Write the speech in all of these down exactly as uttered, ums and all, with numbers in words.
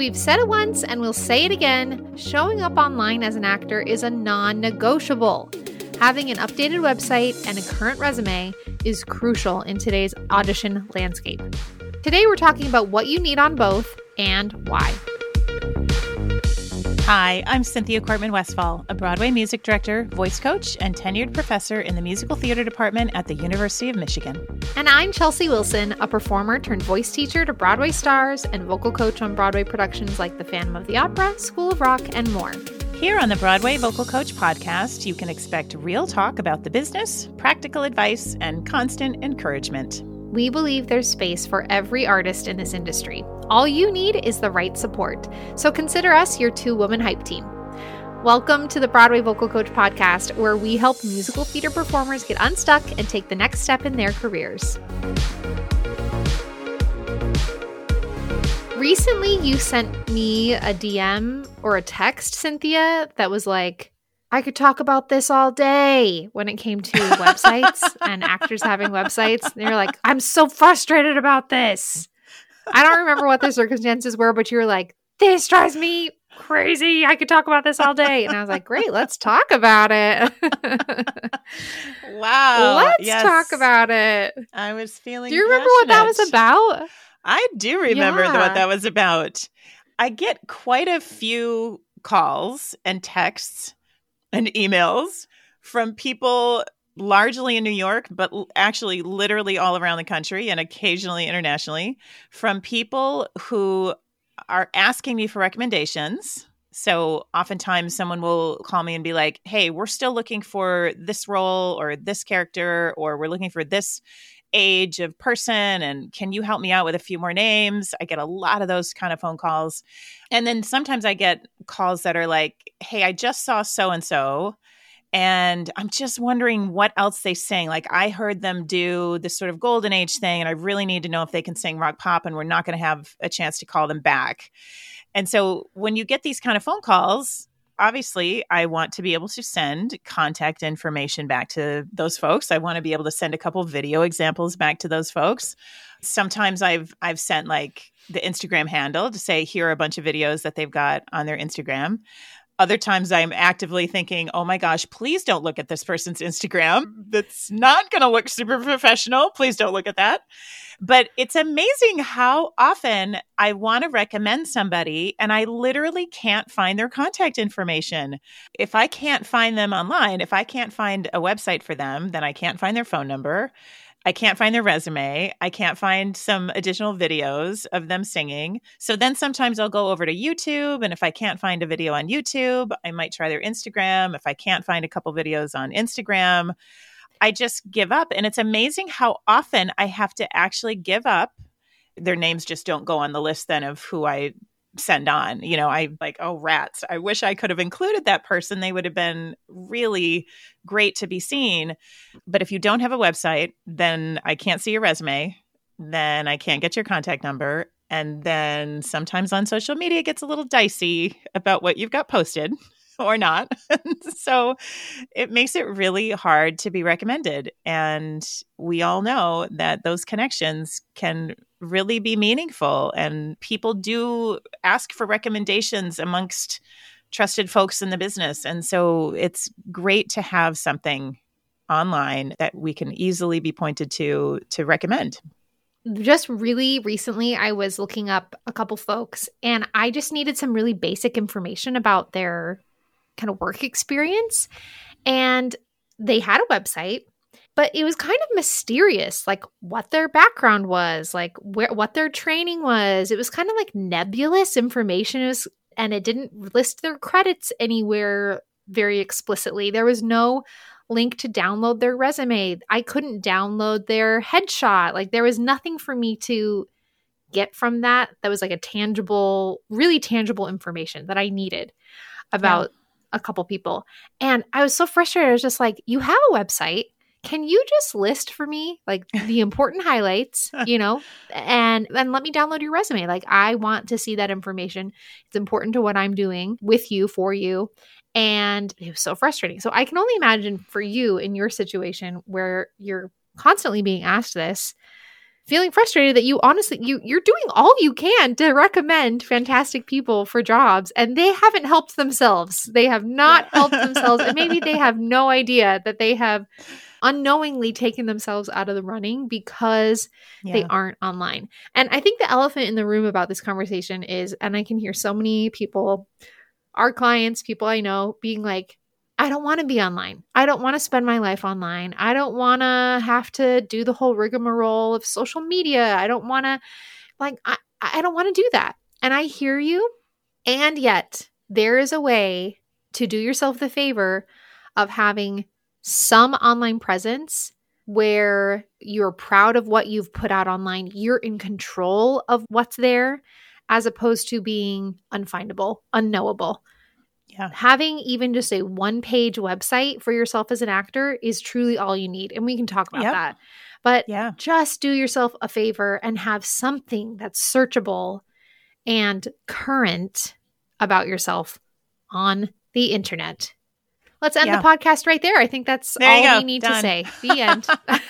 We've said it once and we'll say it again. Showing up online as an actor is a non-negotiable. Having an updated website and a current resume is crucial in today's audition landscape. Today, we're talking about what you need on both and why. Hi, I'm Cynthia Cortman-Westfall, a Broadway music director, voice coach, and tenured professor in the musical theater department at the University of Michigan. And I'm Chelsea Wilson, a performer turned voice teacher to Broadway stars and vocal coach on Broadway productions like The Phantom of the Opera, School of Rock, and more. Here on the Broadway Vocal Coach podcast, you can expect real talk about the business, practical advice, and constant encouragement. We believe there's space for every artist in this industry. All you need is the right support. So consider us your two-woman hype team. Welcome to the Broadway Vocal Coach podcast, where we help musical theater performers get unstuck and take the next step in their careers. Recently, you sent me a D M or a text, Cynthia, that was like, I could talk about this all day when it came to websites and actors having websites. And you're like, I'm so frustrated about this. I don't remember what the circumstances were, but you were like, this drives me crazy. I could talk about this all day. And I was like, great, let's talk about it. Wow. Let's yes. talk about it. I was feeling Do you remember what that was about? I do remember Yeah. what that was about. I get quite a few calls and texts and emails from people largely in New York, but actually literally all around the country and occasionally internationally, from people who are asking me for recommendations. So oftentimes someone will call me and be like, hey, we're still looking for this role or this character, or we're looking for this age of person, and can you help me out with a few more names? I get a lot of those kind of phone calls. And then sometimes I get calls that are like, hey, I just saw so-and-so, and I'm just wondering what else they sing. Like, I heard them do this sort of golden age thing, and I really need to know if they can sing rock pop, and we're not going to have a chance to call them back. And so when you get these kind of phone calls, obviously, I want to be able to send contact information back to those folks. I want to be able to send a couple video examples back to those folks. Sometimes I've I've sent like the Instagram handle to say, here are a bunch of videos that they've got on their Instagram. Other times I'm actively thinking, oh my gosh, please don't look at this person's Instagram. That's not going to look super professional. Please don't look at that. But it's amazing how often I want to recommend somebody and I literally can't find their contact information. If I can't find them online, if I can't find a website for them, then I can't find their phone number. I can't find their resume. I can't find some additional videos of them singing. So then sometimes I'll go over to YouTube. And if I can't find a video on YouTube, I might try their Instagram. If I can't find a couple videos on Instagram, I just give up. And it's amazing how often I have to actually give up. Their names just don't go on the list then of who I send on. You know, I like, oh, rats. I wish I could have included that person. They would have been really great to be seen. But if you don't have a website, then I can't see your resume. Then I can't get your contact number. And then sometimes on social media, it gets a little dicey about what you've got posted or not. So it makes it really hard to be recommended. And we all know that those connections can really be meaningful. And people do ask for recommendations amongst trusted folks in the business. And so it's great to have something online that we can easily be pointed to to recommend. Just really recently, I was looking up a couple folks and I just needed some really basic information about their kind of work experience. And they had a website, but it was kind of mysterious, like what their background was, like where what their training was. It was kind of like nebulous information. It was, and it didn't list their credits anywhere very explicitly. There was no link to download their resume. I couldn't download their headshot. Like there was nothing for me to get from that that was like a tangible, really tangible information that I needed about yeah. a couple people. And I was so frustrated. I was just like, you have a website. Can you just list for me like the important highlights, you know, and then let me download your resume. Like I want to see that information. It's important to what I'm doing with you, for you. And it was so frustrating. So I can only imagine for you in your situation where you're constantly being asked this, feeling frustrated that you honestly, you, you're doing all you can to recommend fantastic people for jobs, and they haven't helped themselves. They have not Yeah. helped themselves. And maybe they have no idea that they have unknowingly taken themselves out of the running because Yeah. they aren't online. And I think the elephant in the room about this conversation is, and I can hear so many people, our clients, people I know, being like, I don't want to be online. I don't want to spend my life online. I don't want to have to do the whole rigmarole of social media. I don't want to, like, I, I don't want to do that. And I hear you. And yet there is a way to do yourself the favor of having some online presence where you're proud of what you've put out online. You're in control of what's there, as opposed to being unfindable, unknowable. Yeah. Having even just a one-page website for yourself as an actor is truly all you need. And we can talk about Yep. that. But Yeah. just do yourself a favor and have something that's searchable and current about yourself on the internet. Let's end Yeah. the podcast right there. I think that's There you all go. we need Done. to say. The end.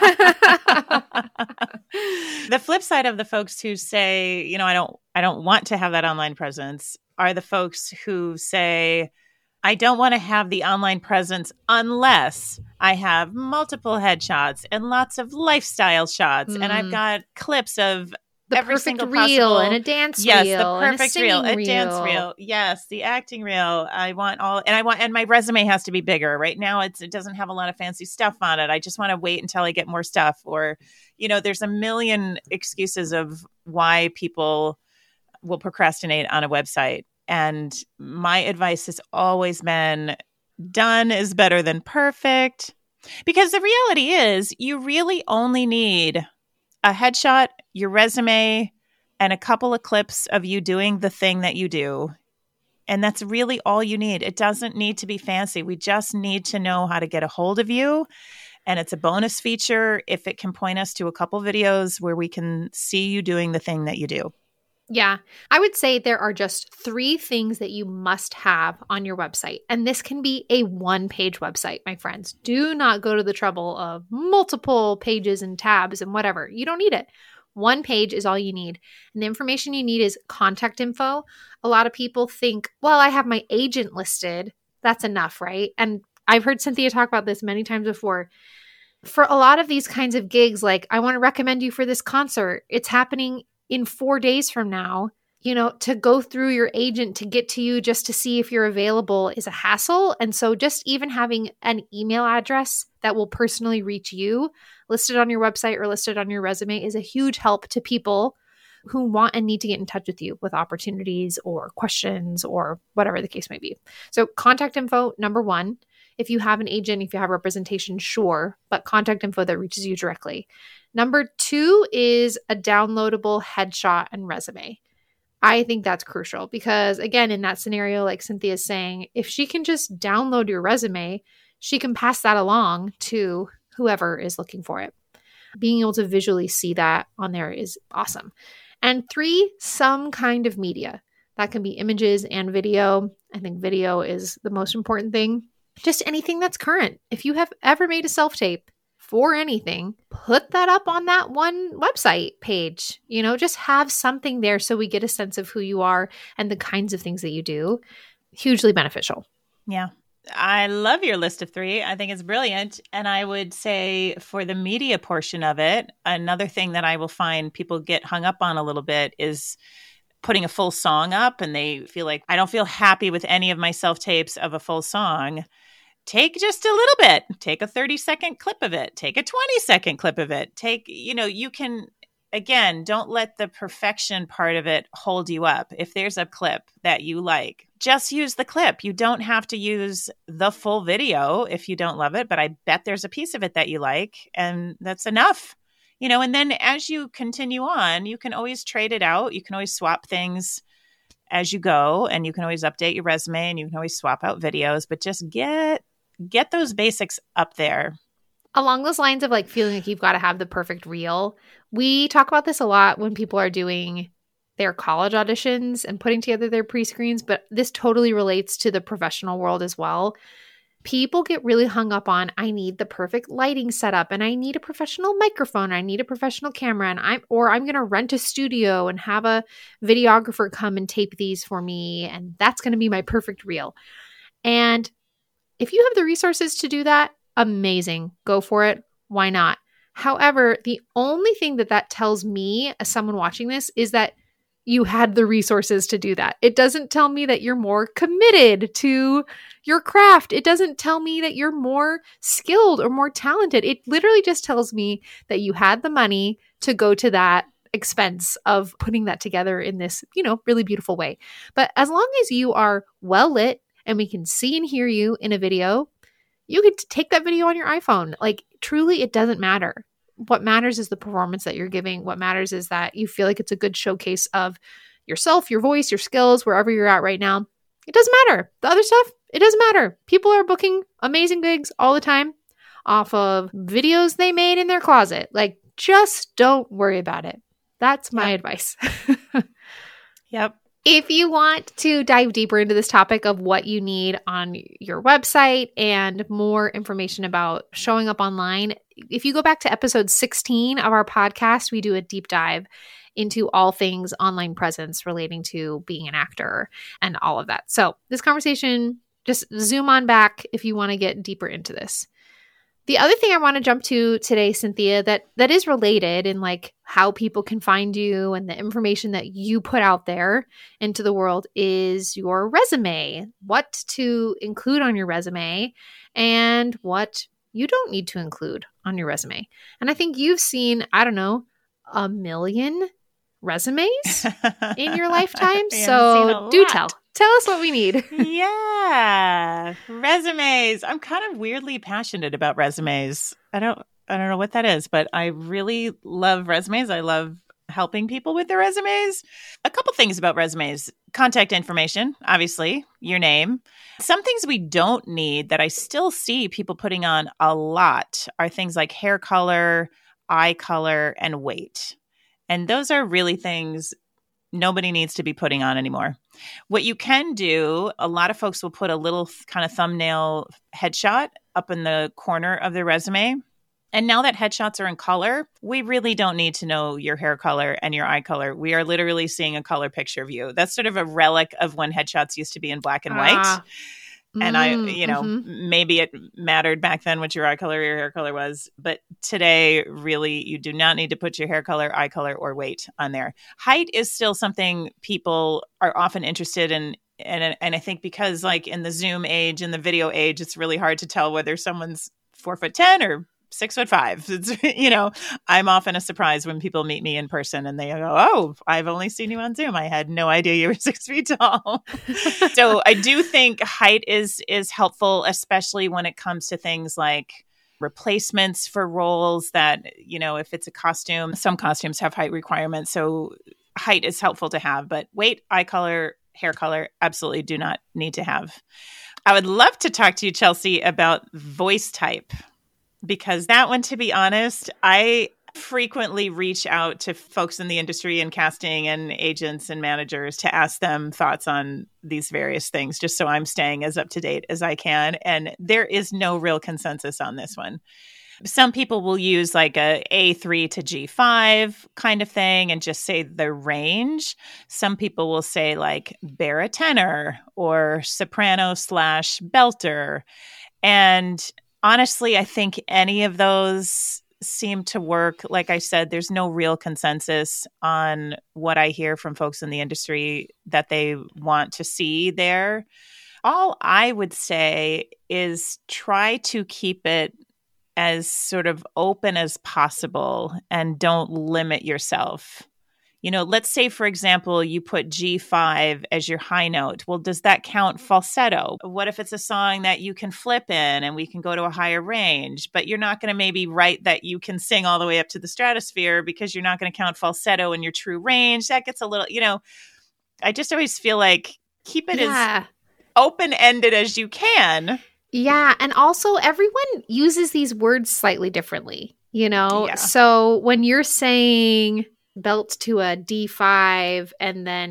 The flip side of the folks who say, you know, I don't I don't want to have that online presence are the folks who say, I don't want to have the online presence unless I have multiple headshots and lots of lifestyle shots. Mm. And I've got clips of The every perfect single reel possible, and a dance yes, reel the and a perfect reel, singing a dance reel. reel, yes, the acting reel. I want all, and I want, and my resume has to be bigger. Right now, it's it doesn't have a lot of fancy stuff on it. I just want to wait until I get more stuff, or, you know, there's a million excuses of why people will procrastinate on a website. And my advice has always been, done is better than perfect, because the reality is, you really only need a headshot, your resume, and a couple of clips of you doing the thing that you do. And that's really all you need. It doesn't need to be fancy. We just need to know how to get a hold of you. And it's a bonus feature if it can point us to a couple videos where we can see you doing the thing that you do. Yeah. I would say there are just three things that you must have on your website. And this can be a one-page website, my friends. Do not go to the trouble of multiple pages and tabs and whatever. You don't need it. One page is all you need. And the information you need is contact info. A lot of people think, well, I have my agent listed. That's enough, right? And I've heard Cynthia talk about this many times before. For a lot of these kinds of gigs, like, I want to recommend you for this concert. It's happening in four days from now. You know, to go through your agent to get to you just to see if you're available is a hassle. And so just even having an email address that will personally reach you listed on your website or listed on your resume is a huge help to people who want and need to get in touch with you with opportunities or questions or whatever the case may be. So contact info, number one. If you have an agent, if you have representation, sure, but contact info that reaches you directly. Number two is a downloadable headshot and resume. I think that's crucial because, again, in that scenario, like Cynthia's saying, if she can just download your resume, she can pass that along to whoever is looking for it. Being able to visually see that on there is awesome. And three, some kind of media. That can be images and video. I think video is the most important thing. Just anything that's current. If you have ever made a self-tape for anything, put that up on that one website page. You know, just have something there so we get a sense of who you are and the kinds of things that you do. Hugely beneficial. Yeah. I love your list of three. I think it's brilliant. And I would say for the media portion of it, another thing that I will find people get hung up on a little bit is putting a full song up, and they feel like, I don't feel happy with any of my self-tapes of a full song. Take just a little bit. Take a thirty second clip of it. Take a twenty second clip of it. Take, you know, you can, again, don't let the perfection part of it hold you up. If there's a clip that you like, just use the clip. You don't have to use the full video if you don't love it, but I bet there's a piece of it that you like, and that's enough. You know, and then as you continue on, you can always trade it out. You can always swap things as you go, and you can always update your resume, and you can always swap out videos, but just get get those basics up there. Along those lines of like feeling like you've got to have the perfect reel, we talk about this a lot when people are doing their college auditions and putting together their pre-screens, but this totally relates to the professional world as well. People get really hung up on, I need the perfect lighting setup and I need a professional microphone. I need a professional camera and I'm, or I'm going to rent a studio and have a videographer come and tape these for me. And that's going to be my perfect reel. And if you have the resources to do that, amazing. Go for it. Why not? However, the only thing that that tells me as someone watching this is that you had the resources to do that. It doesn't tell me that you're more committed to your craft. It doesn't tell me that you're more skilled or more talented. It literally just tells me that you had the money to go to that expense of putting that together in this, you know, really beautiful way. But as long as you are well lit and we can see and hear you in a video, you could take that video on your iPhone. Like, truly, it doesn't matter. What matters is the performance that you're giving. What matters is that you feel like it's a good showcase of yourself, your voice, your skills, wherever you're at right now. It doesn't matter. The other stuff, it doesn't matter. People are booking amazing gigs all the time off of videos they made in their closet. Like, just don't worry about it. That's my yep. advice. Yep. If you want to dive deeper into this topic of what you need on your website and more information about showing up online, if you go back to episode sixteen of our podcast, we do a deep dive into all things online presence relating to being an actor and all of that. So this conversation, just zoom on back if you want to get deeper into this. The other thing I want to jump to today, Cynthia, that that is related in like how people can find you and the information that you put out there into the world is your resume. What to include on your resume and what you don't need to include on your resume. And I think you've seen, I don't know, a million resumes in your lifetime. So do tell. Tell us what we need. Yeah. Resumes. I'm kind of weirdly passionate about resumes. I don't I don't know what that is, but I really love resumes. I love helping people with their resumes. A couple things about resumes. Contact information, obviously, your name. Some things we don't need that I still see people putting on a lot are things like hair color, eye color, and weight. And those are really things nobody needs to be putting on anymore. What you can do, a lot of folks will put a little kind of thumbnail headshot up in the corner of their resume. And now that headshots are in color, we really don't need to know your hair color and your eye color. We are literally seeing a color picture of you. That's sort of a relic of when headshots used to be in black and white. Ah. And I, you know, mm-hmm. maybe it mattered back then what your eye color or your hair color was. But today, really, you do not need to put your hair color, eye color, or weight on there. Height is still something people are often interested in. And, and I think because like in the Zoom age and the video age, it's really hard to tell whether someone's four foot ten or six foot five. It's, you know, I'm often a surprise when people meet me in person and they go, oh, I've only seen you on Zoom. I had no idea you were six feet tall. So I do think height is, is helpful, especially when it comes to things like replacements for roles that, you know, if it's a costume, some costumes have height requirements. So height is helpful to have, but weight, eye color, hair color, absolutely do not need to have. I would love to talk to you, Chelsea, about voice type. Because that one, to be honest, I frequently reach out to folks in the industry and casting and agents and managers to ask them thoughts on these various things, just so I'm staying as up to date as I can. And there is no real consensus on this one. Some people will use like a A three to G five kind of thing and just say the range. Some people will say like baritone or soprano slash belter. And honestly, I think any of those seem to work. Like I said, there's no real consensus on what I hear from folks in the industry that they want to see there. All I would say is try to keep it as sort of open as possible and don't limit yourself. You know, let's say, for example, you put G five as your high note. Well, does that count falsetto? What if it's a song that you can flip in and we can go to a higher range, but you're not going to maybe write that you can sing all the way up to the stratosphere because you're not going to count falsetto in your true range? That gets a little, you know, I just always feel like keep it yeah. as open-ended as you can. Yeah. And also everyone uses these words slightly differently, you know? Yeah. So when you're saying belt to a D five and then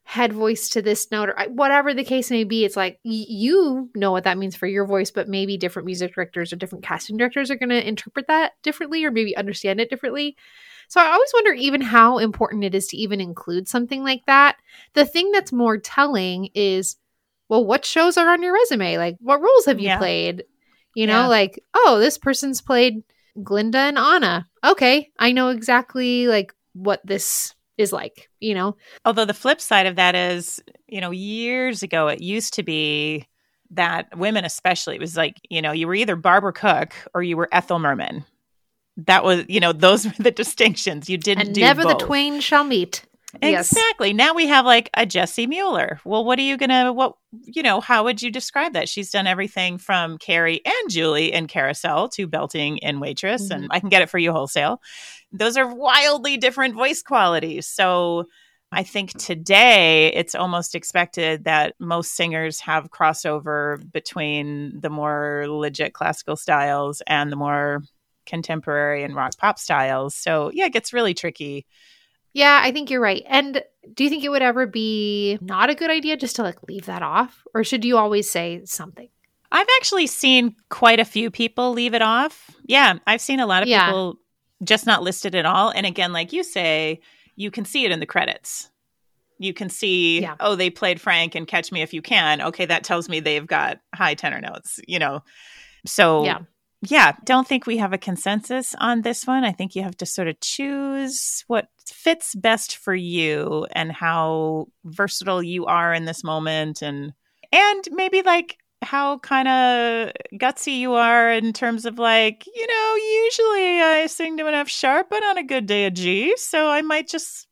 head voice to this note, or whatever the case may be. It's like y- you know what that means for your voice, but maybe different music directors or different casting directors are going to interpret that differently or maybe understand it differently. So I always wonder even how important it is to even include something like that. The thing that's more telling is, well, what shows are on your resume? Like, what roles have you Yeah. played? You Yeah. know, like, oh, this person's played Glinda and Anna. Okay, I know exactly like what this is like, you know? Although the flip side of that is, you know, years ago, it used to be that women especially, it was like, you know, you were either Barbara Cook or you were Ethel Merman. That was, you know, those were the distinctions. You didn't And do never both. the twain shall meet. Yes. Exactly. Now we have like a Jessie Mueller. Well, what are you going to, what, you know, how would you describe that? She's done everything from Carrie and Julie in Carousel to Belting in Waitress, Mhm. and I can get it for you wholesale. Those are wildly different voice qualities. So I think today it's almost expected that most singers have crossover between the more legit classical styles and the more contemporary and rock pop styles. So yeah, it gets really tricky. Yeah, I think you're right. And do you think it would ever be not a good idea just to like leave that off? Or should you always say something? I've actually seen quite a few people leave it off. Yeah, I've seen a lot of Yeah. people just not listed at all. And again, like you say, you can see it in the credits. You can see, Yeah. oh, they played Frank and Catch Me If You Can. Okay, that tells me they've got high tenor notes, you know. So, Yeah. yeah, don't think we have a consensus on this one. I think you have to sort of choose what fits best for you and how versatile you are in this moment, and and maybe like how kind of gutsy you are in terms of like, you know, usually I sing to an F sharp, but on a good day a G, so I might just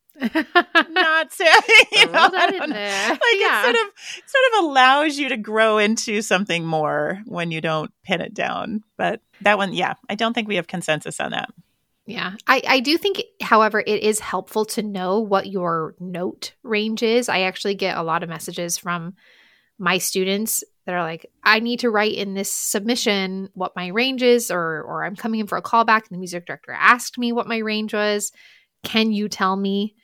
not say, you know, Throw that I in don't know. there. Like Yeah. it sort of sort of allows you to grow into something more when you don't pin it down. But that one, yeah, I don't think we have consensus on that. Yeah. I, I do think, however, it is helpful to know what your note range is. I actually get a lot of messages from my students that are like, I need to write in this submission what my range is, or or I'm coming in for a callback and the music director asked me what my range was. Can you tell me?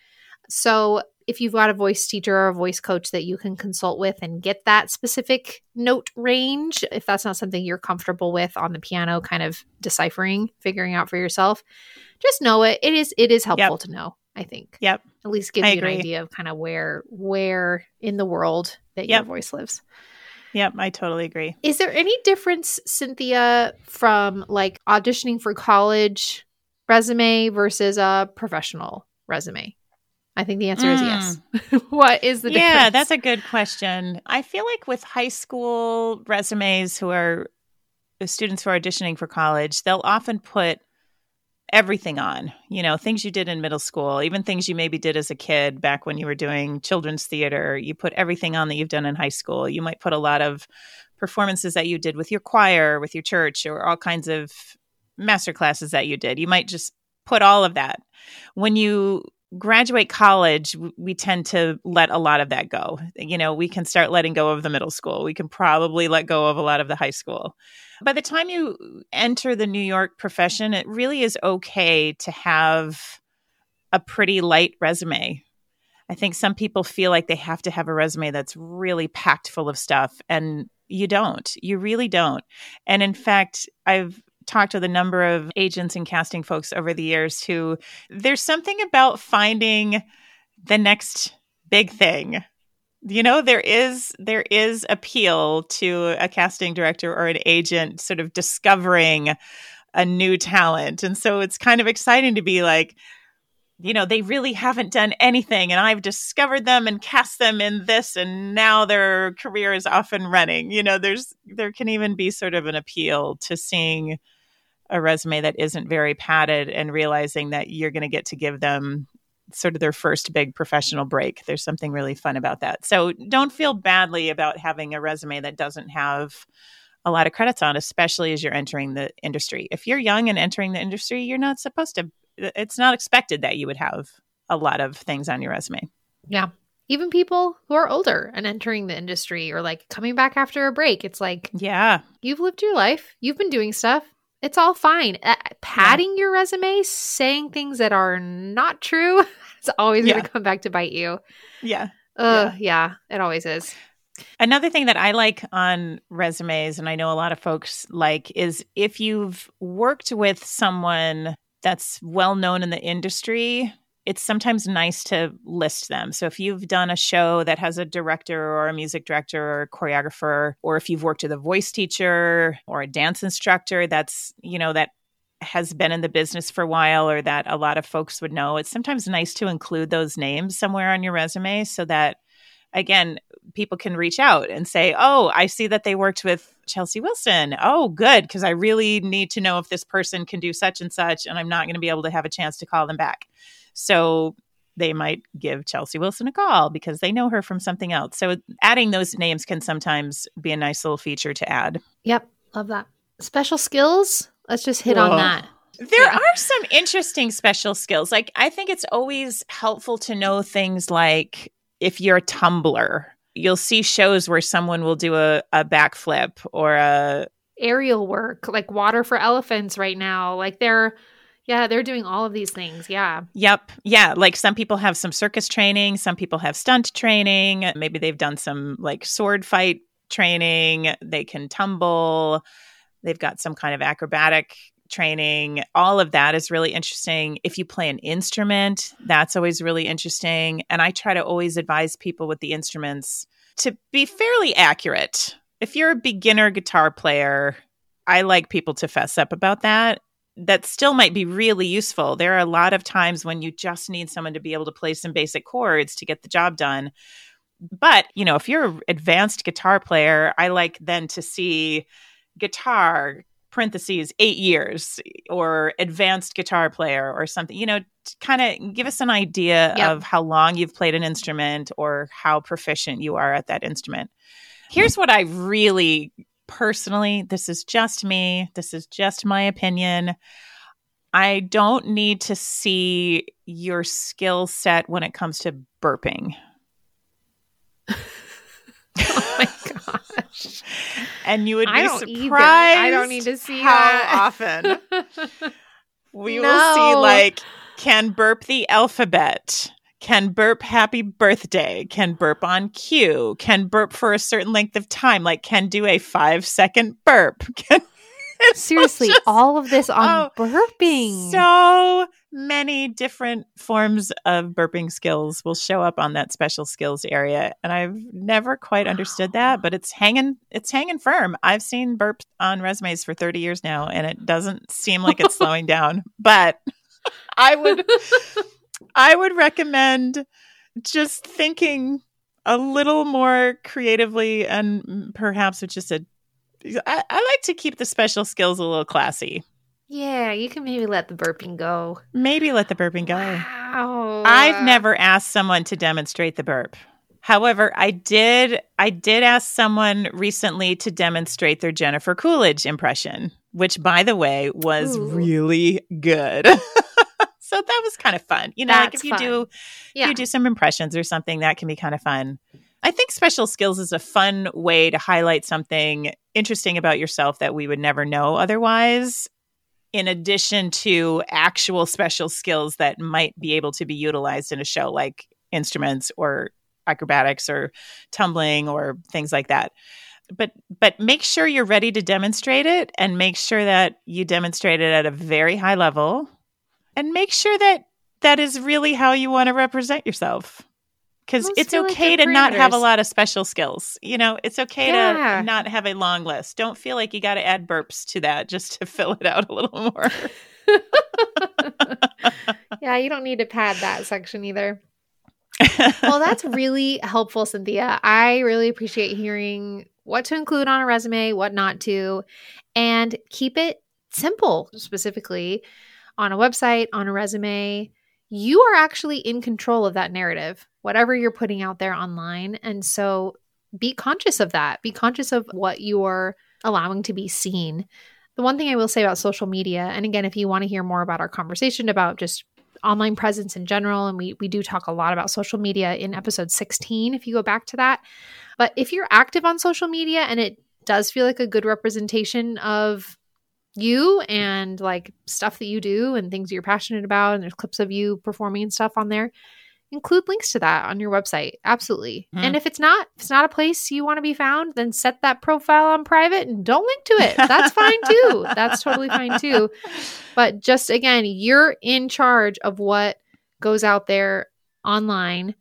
So if you've got a voice teacher or a voice coach that you can consult with and get that specific note range, if that's not something you're comfortable with on the piano, kind of deciphering, figuring out for yourself, just know it. It is it is helpful Yep. to know, I think. Yep. At least gives I you agree. an idea of kind of where where in the world that Yep. your voice lives. Yep. I totally agree. Is there any difference, Cynthia, from like auditioning for college resume versus a professional resume? I think the answer is yes. What is the yeah, difference? that's a good question. I feel like with high school resumes who are the students who are auditioning for college, they'll often put everything on, you know, things you did in middle school, even things you maybe did as a kid back when you were doing children's theater. You put everything on that you've done in high school. You might put a lot of performances that you did with your choir, with your church, or all kinds of master classes that you did. You might just put all of that. When you graduate college, we tend to let a lot of that go. You know, we can start letting go of the middle school. We can probably let go of a lot of the high school. By the time you enter the New York profession, it really is okay to have a pretty light resume. I think some people feel like they have to have a resume that's really packed full of stuff, and you don't. You really don't. And in fact, I've talked with a number of agents and casting folks over the years who there's something about finding the next big thing. You know, there is there is appeal to a casting director or an agent sort of discovering a new talent. And so it's kind of exciting to be like, you know, they really haven't done anything and I've discovered them and cast them in this and now their career is off and running. You know, there's there can even be sort of an appeal to seeing a resume that isn't very padded and realizing that you're going to get to give them sort of their first big professional break. There's something really fun about that. So don't feel badly about having a resume that doesn't have a lot of credits on, especially as you're entering the industry. If you're young and entering the industry, you're not supposed to, it's not expected that you would have a lot of things on your resume. Yeah. Even people who are older and entering the industry or like coming back after a break, it's like, yeah, you've lived your life. You've been doing stuff. It's all fine. Uh, padding yeah. your resume, saying things that are not true, it's always yeah. going to come back to bite you. Yeah. Uh, yeah. yeah, it always is. Another thing that I like on resumes, and I know a lot of folks like, is if you've worked with someone that's well known in the industry, it's sometimes nice to list them. So if you've done a show that has a director or a music director or a choreographer, or if you've worked with a voice teacher or a dance instructor that's, you know, that has been in the business for a while or that a lot of folks would know, it's sometimes nice to include those names somewhere on your resume so that, again, people can reach out and say, oh, I see that they worked with Chelsea Wilson. Oh, good, because I really need to know if this person can do such and such, and I'm not going to be able to have a chance to call them back. So they might give Chelsea Wilson a call because they know her from something else. So adding those names can sometimes be a nice little feature to add. Yep. Love that. Special skills. Let's just hit Whoa. on that. There yeah. are some interesting special skills. Like, I think it's always helpful to know things like, if you're a tumbler, you'll see shows where someone will do a, a backflip or a aerial work, like Water for Elephants right now. Like they're, yeah, they're doing all of these things. Yeah. Yep. Yeah. Like some people have some circus training. Some people have stunt training. Maybe they've done some like sword fight training. They can tumble. They've got some kind of acrobatic training. All of that is really interesting. If you play an instrument, that's always really interesting. And I try to always advise people with the instruments to be fairly accurate. If you're a beginner guitar player, I like people to fess up about that. That still might be really useful. There are a lot of times when you just need someone to be able to play some basic chords to get the job done. But, you know, if you're an advanced guitar player, I like then to see guitar, parentheses, eight years or advanced guitar player or something, you know, to kind of give us an idea yep. of how long you've played an instrument or how proficient you are at that instrument. Here's what I really personally, this is just me, this is just my opinion. I don't need to see your skill set when it comes to burping. Oh my gosh. And you would be I don't surprised either. I don't need to see how that. often we No. will see like can burp the alphabet, can burp happy birthday, can burp on cue, can burp for a certain length of time, like can do a five second burp. Can, Seriously, just, all of this on oh, burping. So many different forms of burping skills will show up on that special skills area. And I've never quite understood that, but it's hanging, it's hanging firm. I've seen burps on resumes for thirty years now, and it doesn't seem like it's slowing down, but I would, I would recommend just thinking a little more creatively and perhaps with just a, I, I like to keep the special skills a little classy. Yeah, you can maybe let the burping go. Maybe let the burping go. Wow. I've never asked someone to demonstrate the burp. However, I did I did ask someone recently to demonstrate their Jennifer Coolidge impression, which, by the way, was Ooh. really good. So that was kind of fun. You know, That's like if you fun. do yeah. if you do some impressions or something, that can be kind of fun. I think special skills is a fun way to highlight something interesting about yourself that we would never know otherwise, in addition to actual special skills that might be able to be utilized in a show, like instruments or acrobatics or tumbling or things like that. But but make sure you're ready to demonstrate it, and make sure that you demonstrate it at a very high level, and make sure that that is really how you want to represent yourself. Because it's okay like to not have a lot of special skills. You know, it's okay yeah. to not have a long list. Don't feel like you got to add burps to that just to fill it out a little more. Yeah, you don't need to pad that section either. Well, that's really helpful, Cynthia. I really appreciate hearing what to include on a resume, what not to, and keep it simple, specifically on a website, on a resume. You are actually in control of that narrative, whatever you're putting out there online. And so be conscious of that. Be conscious of what you're allowing to be seen. The one thing I will say about social media, and again, if you want to hear more about our conversation about just online presence in general, and we we do talk a lot about social media in episode sixteen, if you go back to that. But if you're active on social media and it does feel like a good representation of you and like stuff that you do and things you're passionate about, and there's clips of you performing and stuff on there, include links to that on your website. Absolutely. Mm. And if it's not, if it's not a place you want to be found, then set that profile on private and don't link to it. That's fine too. That's totally fine too. But just again, you're in charge of what goes out there online,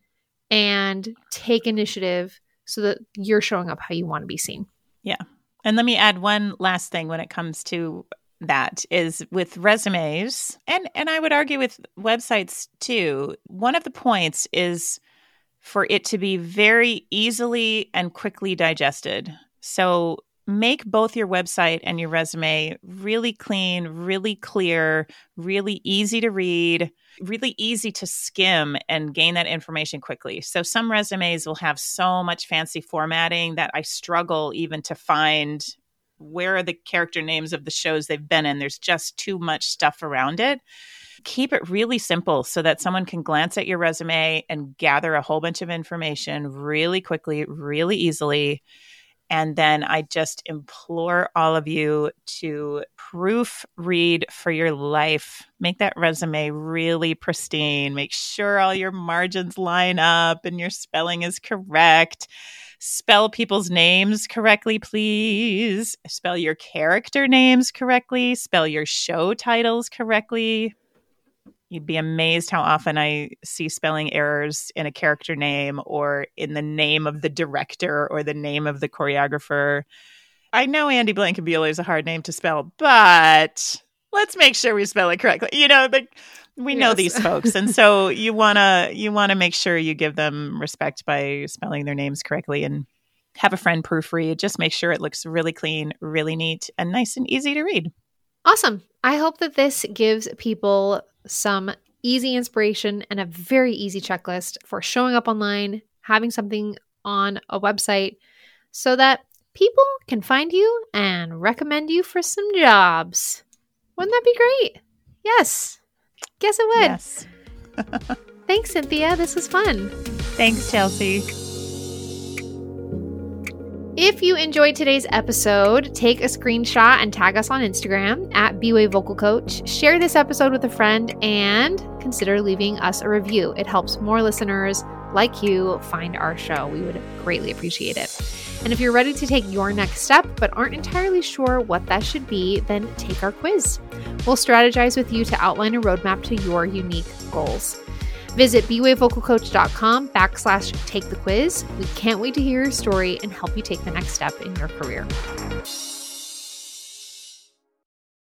and take initiative so that you're showing up how you want to be seen. Yeah. And let me add one last thing when it comes to that is with resumes, and, and I would argue with websites too. One of the points is for it to be very easily and quickly digested. So make both your website and your resume really clean, really clear, really easy to read, really easy to skim and gain that information quickly. So some resumes will have so much fancy formatting that I struggle even to find where are the character names of the shows they've been in. There's just too much stuff around it. Keep it really simple so that someone can glance at your resume and gather a whole bunch of information really quickly, really easily. And then I just implore all of you to proofread for your life. Make that resume really pristine. Make sure all your margins line up and your spelling is correct. Spell people's names correctly, please. Spell your character names correctly. Spell your show titles correctly. You'd be amazed how often I see spelling errors in a character name or in the name of the director or the name of the choreographer. I know Andy Blankenbuehler is a hard name to spell, but let's make sure we spell it correctly. You know, like we know yes. these folks. And so you want to you want to make sure you give them respect by spelling their names correctly, and have a friend proofread. Just make sure it looks really clean, really neat, and nice and easy to read. Awesome. I hope that this gives people some easy inspiration and a very easy checklist for showing up online, having something on a website so that people can find you and recommend you for some jobs. Wouldn't that be great? Yes. Guess it would. Yes. Thanks, Cynthia. This was fun. Thanks, Chelsea. If you enjoyed today's episode, take a screenshot and tag us on Instagram at B-Way Vocal Coach. Share this episode with a friend and consider leaving us a review. It helps more listeners like you find our show. We would greatly appreciate it. And if you're ready to take your next step but aren't entirely sure what that should be, then take our quiz. We'll strategize with you to outline a roadmap to your unique goals. Visit bwayvocalcoach.com backslash take the quiz. We can't wait to hear your story and help you take the next step in your career.